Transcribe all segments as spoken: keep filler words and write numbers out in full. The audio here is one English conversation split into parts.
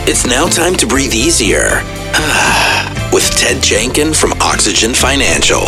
It's now time to breathe easier. With Ted Janken from Oxygen Financial.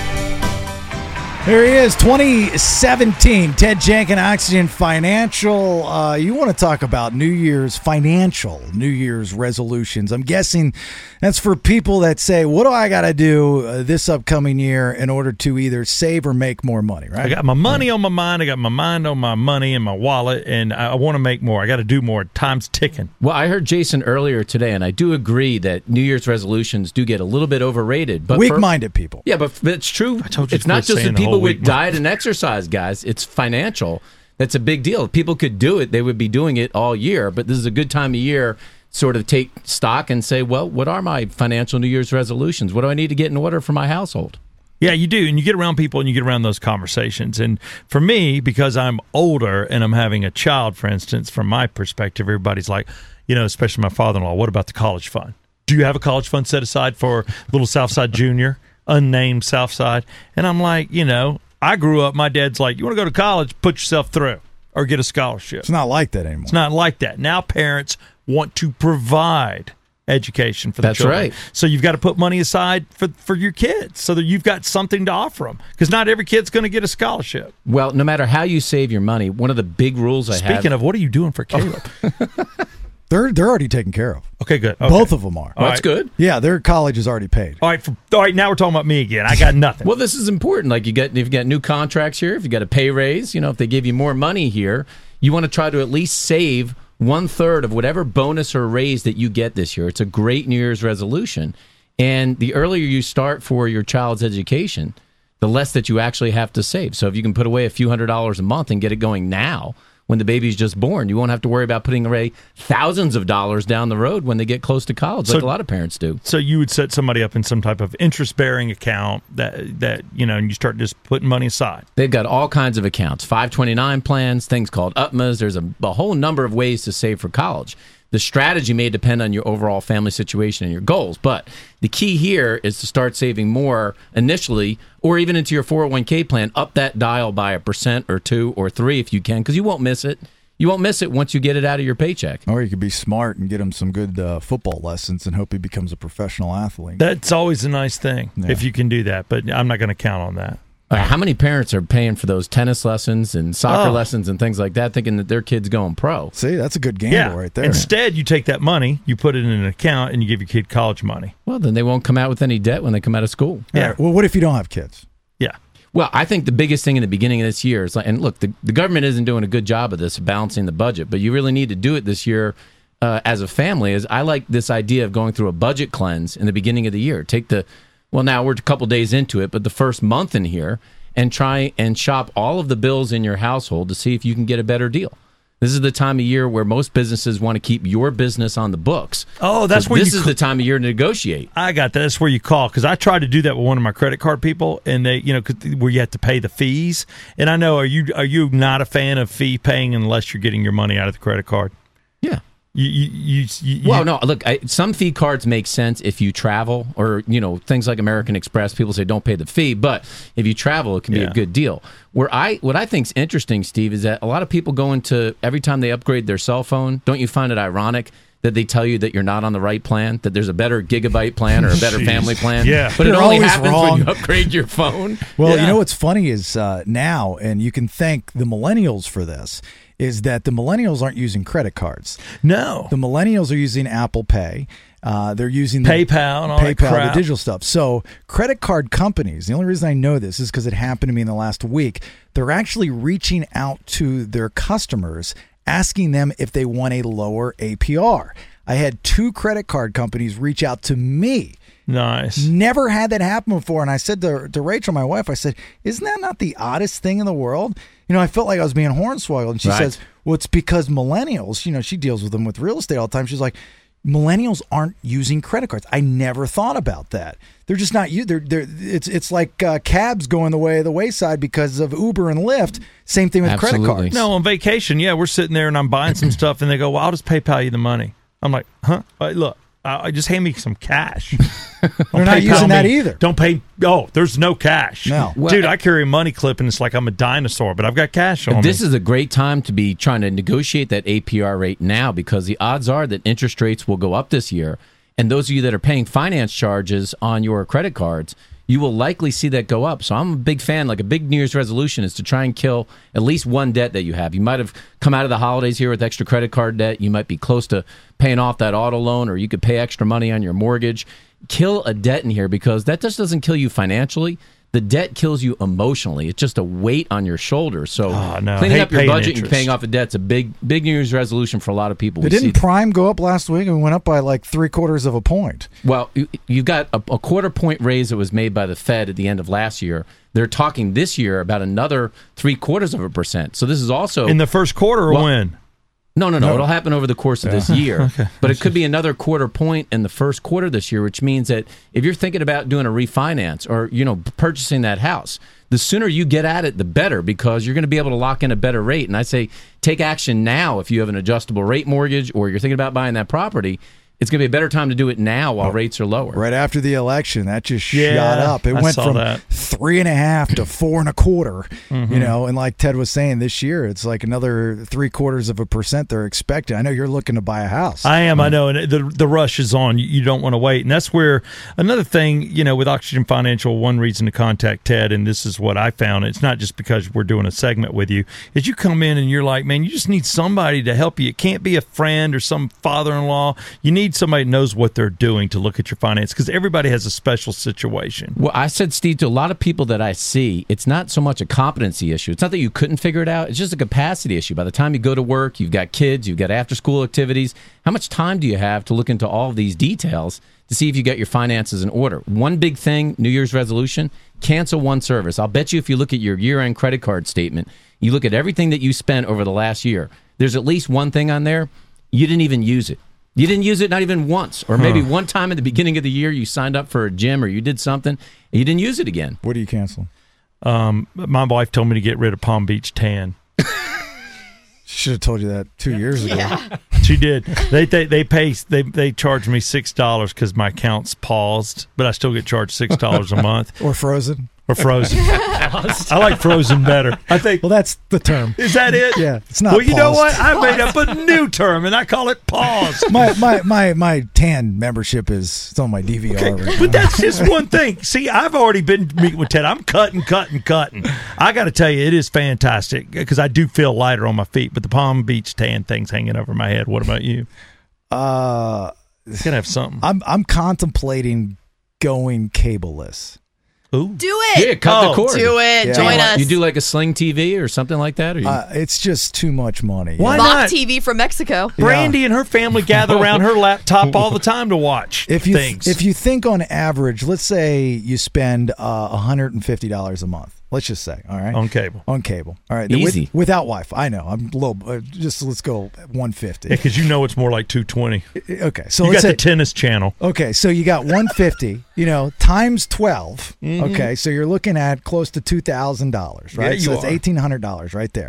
There he is, twenty seventeen. Ted Janken, Oxygen Financial. Uh, you want to talk about New Year's financial, New Year's resolutions. I'm guessing that's for people that say, what do I got to do uh, this upcoming year in order to either save or make more money, right? I got my money on my mind. I got my mind on my money and my wallet, and I want to make more. I got to do more. Time's ticking. Well, I heard Jason earlier today, and I do agree that New Year's resolutions do get a little bit overrated. But Weak-minded for, people. Yeah, but it's true. I told you it's not just the the people with week. diet and exercise, guys. It's financial. That's a big deal. If people could do it, they would be doing it all year. But this is a good time of year sort of take stock and say, well, what are my financial New Year's resolutions? What do I need to get in order for my household? Yeah, you do. And you get around people and you get around those conversations. And for me, because I'm older and I'm having a child, for instance, from my perspective, everybody's like, you know, especially my father-in-law, what about the college fund? Do you have a college fund set aside for little Southside Junior, unnamed Southside? And I'm like, you know, I grew up, my dad's like, you want to go to college, put yourself through or get a scholarship. It's not like that anymore. It's not like that. Now parents want to provide education for the That's children. right. So you've got to put money aside for, for your kids so that you've got something to offer them, because not every kid's going to get a scholarship. Well, no matter how you save your money, one of the big rules I have... Speaking of, what are you doing for Caleb? They're they're already taken care of. Okay, good. Okay. Both of them are. Well, that's good. Yeah, their college is already paid. All right, for, all right. Now we're talking about me again. I got nothing. Well, this is important. Like you get, if you got new contracts here, if you got a pay raise, you know, if they give you more money here, you want to try to at least save one third of whatever bonus or raise that you get this year. It's a great New Year's resolution, and the earlier you start for your child's education, the less that you actually have to save. So if you can put away a few hundred dollars a month and get it going now, when the baby's just born, you won't have to worry about putting away thousands of dollars down the road when they get close to college, like So- a lot of parents do. So you would set somebody up in some type of interest-bearing account that that you know, and you start just putting money aside. They've got all kinds of accounts, five twenty-nine plans, things called U P M As. There's a, a whole number of ways to save for college. The strategy may depend on your overall family situation and your goals, but the key here is to start saving more initially, or even into your four oh one k plan, up that dial by a percent or two or three if you can, because you won't miss it. You won't miss it once you get it out of your paycheck. Or you could be smart and get him some good uh, football lessons and hope he becomes a professional athlete. That's always a nice thing Yeah. if you can do that, but I'm not going to count on that. Uh, how many parents are paying for those tennis lessons and soccer Oh. lessons and things like that, thinking that their kid's going pro? See, that's a good gamble Yeah. right there. Instead, you take that money, you put it in an account, and you give your kid college money. Well, then they won't come out with any debt when they come out of school. All Yeah. right, well, what if you don't have kids? Yeah. Well, I think the biggest thing in the beginning of this year is, like, and look, the, the government isn't doing a good job of this, balancing the budget, but you really need to do it this year uh, as a family. Is I like this idea of going through a budget cleanse in the beginning of the year. Take the, well, now we're a couple days into it, but the first month in here, and try and shop all of the bills in your household to see if you can get a better deal. This is the time of year where most businesses want to keep your business on the books. Oh, that's So where this you is cl- the time of year to negotiate. I got that. That's where you call, because I tried to do that with one of my credit card people, and they, you know, 'cause where you have to pay the fees. And I know, are you are you not a fan of fee paying unless you're getting your money out of the credit card? Yeah. You, you, you, you Well, no, look, I, some fee cards make sense if you travel, or, you know, things like American Express. People say don't pay the fee, but if you travel, it can be Yeah. a good deal. Where I, what I think's interesting, Steve, is that a lot of people go into, every time they upgrade their cell phone, don't you find it ironic that they tell you that you're not on the right plan, that there's a better gigabyte plan or a better Jeez. family plan? Yeah. But it You're only always happens wrong. when you upgrade your phone. Well, Yeah. you know what's funny is uh, now, and you can thank the millennials for this, is that the millennials aren't using credit cards. no The millennials are using Apple Pay. Uh, they're using the PayPal and all that PayPal, crap. the digital stuff. So credit card companies, the only reason I know this is because it happened to me in the last week. They're actually reaching out to their customers, asking them if they want a lower A P R. I had two credit card companies reach out to me. Nice. Never had that happen before. And I said to, to Rachel, my wife, I said, isn't that not the oddest thing in the world? You know, I felt like I was being hornswoggled. And she Right. says, well, it's because millennials, you know, she deals with them with real estate all the time. She's like, millennials aren't using credit cards. I never thought about that. They're just not you. They're, they're, it's it's like uh, cabs going the way of the wayside because of Uber and Lyft. Same thing with Absolutely. credit cards. No, on vacation, yeah, we're sitting there and I'm buying some stuff, and they go, well, I'll just PayPal you the money. I'm like, huh? All right, look, uh, just hand me some cash. They're not using that either. Don't pay. Oh, there's no cash. No. Well, dude, I carry a money clip and it's like I'm a dinosaur, but I've got cash on This me. is a great time to be trying to negotiate that A P R rate now, because the odds are that interest rates will go up this year. And those of you that are paying finance charges on your credit cards, you will likely see that go up. So I'm a big fan, like a big New Year's resolution is to try and kill at least one debt that you have. You might have come out of the holidays here with extra credit card debt. You might be close to paying off that auto loan, or you could pay extra money on your mortgage. Kill a debt in here, because that just doesn't kill you financially. The debt kills you emotionally. It's just a weight on your shoulders. So Oh, no. cleaning Hate up your paying budget interest. and paying off a debt's a big, big New Year's resolution for a lot of people. But We didn't see- Prime go up last week and went up by like three quarters of a point? Well, you- you've got a, a quarter point raise that was made by the Fed at the end of last year. They're talking this year about another three quarters of a percent. So this is also In the first quarter or Well, when? no, no, no. It'll happen over the course of this year. Okay. But it could be another quarter point in the first quarter this year, which means that if you're thinking about doing a refinance or, you know, purchasing that house, the sooner you get at it, the better, because you're going to be able to lock in a better rate. And I say take action now if you have an adjustable rate mortgage or you're thinking about buying that property. It's going to be a better time to do it now while rates are lower. Right after the election, that just Yeah, shot up. It I went saw from that. three and a half to four and a quarter. Mm-hmm. You know, and like Ted was saying, this year it's like another three quarters of a percent they're expecting. I know you're looking to buy a house. I am, I know, and the the rush is on. You, you don't want to wait, and that's where another thing, you know, with Oxygen Financial, one reason to contact Ted, and this is what I found. It's not just because we're doing a segment with you. Is you come in and you're like, man, you just need somebody to help you. It can't be a friend or some father-in-law. You need somebody that knows what they're doing to look at your finance, because everybody has a special situation. Well, I said, Steve, to a lot of people that I see, it's not so much a competency issue. It's not that you couldn't figure it out. It's just a capacity issue. By the time you go to work, you've got kids, you've got after-school activities. How much time do you have to look into all of these details to see if you get your finances in order? One big thing, New Year's resolution, cancel one service. I'll bet you if you look at your year-end credit card statement, you look at everything that you spent over the last year, there's at least one thing on there, you didn't even use it. You didn't use it not even once, or maybe Huh. one time at the beginning of the year you signed up for a gym or you did something and you didn't use it again. What are you canceling? Um, my wife told me to get rid of Palm Beach Tan. Should have told you that two years ago. She did. They they they pay they they charge me six dollars because my account's paused, but I still get charged six dollars a month. Or Frozen. Or Frozen. I like Frozen better. I think. Well, that's the term. Is that it? Yeah, it's not Well, you know paused. what? I made up a new term, and I call it pause. My my my my tan membership is it's on my D V R. Okay, right now. but that's just one thing. See, I've already been meeting with Ted. I'm cutting, cutting, cutting. I got to tell you, it is fantastic because I do feel lighter on my feet. But the Palm Beach Tan thing's hanging over my head. What about you? Uh, It's gonna have something. I'm I'm contemplating going cableless. Ooh. Do it. Yeah, cut Oh, the cord. Do it. Yeah. Join us. You do like a Sling T V or something like that? Or you, Uh, it's just too much money. Why Mock not? T V from Mexico. Brandy and her family gather around her laptop all the time to watch If you things. if you think on average, let's say you spend uh, one hundred fifty dollars a month. Let's just say, all right, on cable, on cable. All right, Easy. With, without Wi-Fi. I know I'm low. Uh, just let's go one fifty. because you know it's more like two twenty. Okay, so You let's got say the tennis channel. okay, so you got one fifty. You know, times twelve. Mm-hmm. Okay, so you're looking at close to two thousand dollars, right? Yeah, you so that's are. eighteen hundred dollars right there,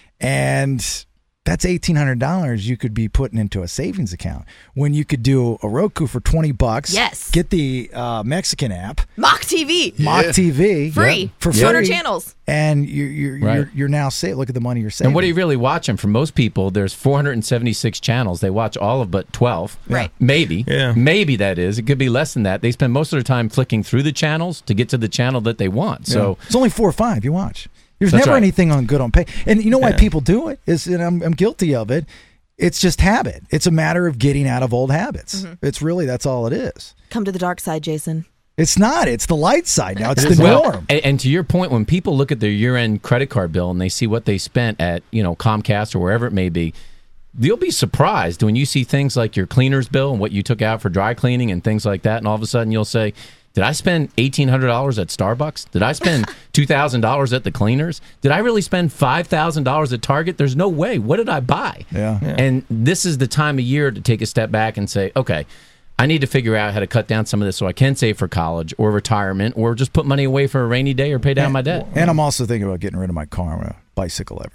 and that's eighteen hundred dollars you could be putting into a savings account when you could do a Roku for twenty bucks. Yes. Get the uh, Mexican app, Mock T V. Mock T V, Free. for two hundred free, channels. and you're you're, Right. you're you're now saving. Look at the money you're saving. and what are you really watching? For most people, there's four hundred seventy-six channels. They watch all of but twelve. Right. Maybe. Yeah. Maybe that is. It could be less than that. They spend most of their time flicking through the channels to get to the channel that they want. So it's only four or five you watch. There's That's never right. anything on good on pay. And you know why Yeah. people do it is, and I'm, I'm guilty of it. It's just habit. It's a matter of getting out of old habits. Mm-hmm. It's really, that's all it is. Come to the dark side, Jason. It's not. It's the light side now. It's the well, norm. and, and to your point, when people look at their year-end credit card bill and they see what they spent at, you know, Comcast or wherever it may be, you'll be surprised when you see things like your cleaner's bill and what you took out for dry cleaning and things like that, and all of a sudden you'll say, did I spend eighteen hundred dollars at Starbucks? Did I spend two thousand dollars at the cleaners? Did I really spend five thousand dollars at Target? There's no way. What did I buy? Yeah. Yeah. And this is the time of year to take a step back and say, okay, I need to figure out how to cut down some of this so I can save for college or retirement or just put money away for a rainy day or pay down my debt. And I'm also thinking about getting rid of my car. I'm going to bicycle everywhere.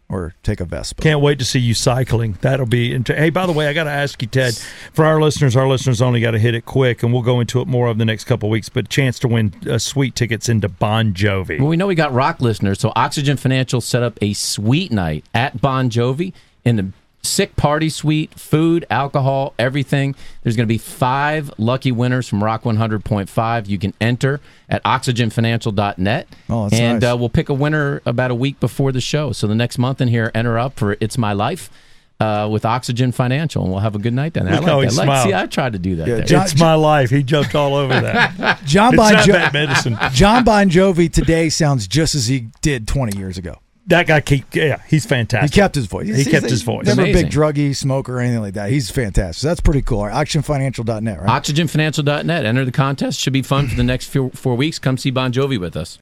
or take a Vespa. Can't wait to see you cycling. That'll be. Inter- hey, by the way, I got to ask you, Ted. For our listeners, our listeners only got to hit it quick, and we'll go into it more over the next couple of weeks. But a chance to win uh, sweet tickets into Bon Jovi. Well, we know we got rock listeners, so Oxygen Financial set up a sweet night at Bon Jovi in the sick party suite, food, alcohol, everything. There's going to be five lucky winners from Rock one hundred point five. You can enter at oxygen financial dot net. Oh, that's and nice. uh, we'll pick a winner about a week before the show. So the next month in here, enter up for It's My Life uh, with Oxygen Financial, and we'll have a good night down there. I Look how like he that. Like, smiled. see, I tried to do that Yeah, there. John- It's my life. He jumped all over that. John It's Bon, not jo- bad medicine. John Bon Jovi today sounds just as he did twenty years ago. That guy keep. Yeah, he's fantastic. He kept his voice. He He's- kept he's his voice. Never a Amazing. big druggie, smoker, or anything like that. He's fantastic. So that's pretty cool. oxygen financial dot net, right? oxygen financial dot net. Enter the contest. Should be fun for the next few, four weeks. Come see Bon Jovi with us.